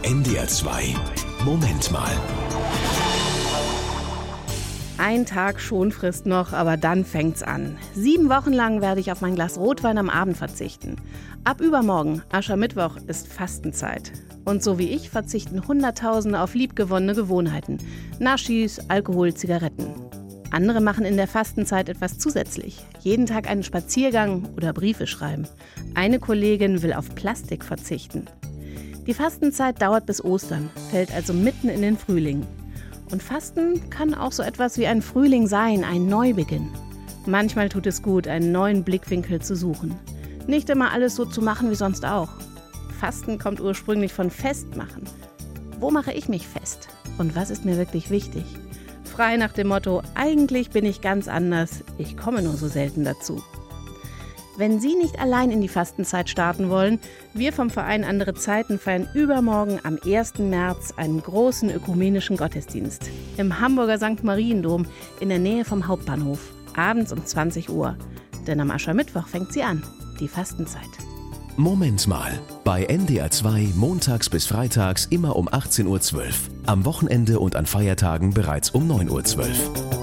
NDR 2 Moment mal. Ein Tag Schonfrist noch, aber dann fängt's an. 7 Wochen lang werde ich auf mein Glas Rotwein am Abend verzichten. Ab übermorgen, Aschermittwoch, ist Fastenzeit. Und so wie ich verzichten Hunderttausende auf liebgewonnene Gewohnheiten. Naschis, Alkohol, Zigaretten. Andere machen in der Fastenzeit etwas zusätzlich. Jeden Tag einen Spaziergang oder Briefe schreiben. Eine Kollegin will auf Plastik verzichten. Die Fastenzeit dauert bis Ostern, fällt also mitten in den Frühling. Und Fasten kann auch so etwas wie ein Frühling sein, ein Neubeginn. Manchmal tut es gut, einen neuen Blickwinkel zu suchen. Nicht immer alles so zu machen wie sonst auch. Fasten kommt ursprünglich von Festmachen. Wo mache ich mich fest? Und was ist mir wirklich wichtig? Frei nach dem Motto, eigentlich bin ich ganz anders, ich komme nur so selten dazu. Wenn Sie nicht allein in die Fastenzeit starten wollen, wir vom Verein Andere Zeiten feiern übermorgen am 1. März einen großen ökumenischen Gottesdienst im Hamburger St. Mariendom in der Nähe vom Hauptbahnhof, abends um 20 Uhr. Denn am Aschermittwoch fängt sie an, die Fastenzeit. Moment mal. Bei NDR 2 montags bis freitags immer um 18:12 Uhr. Am Wochenende und an Feiertagen bereits um 9:12 Uhr.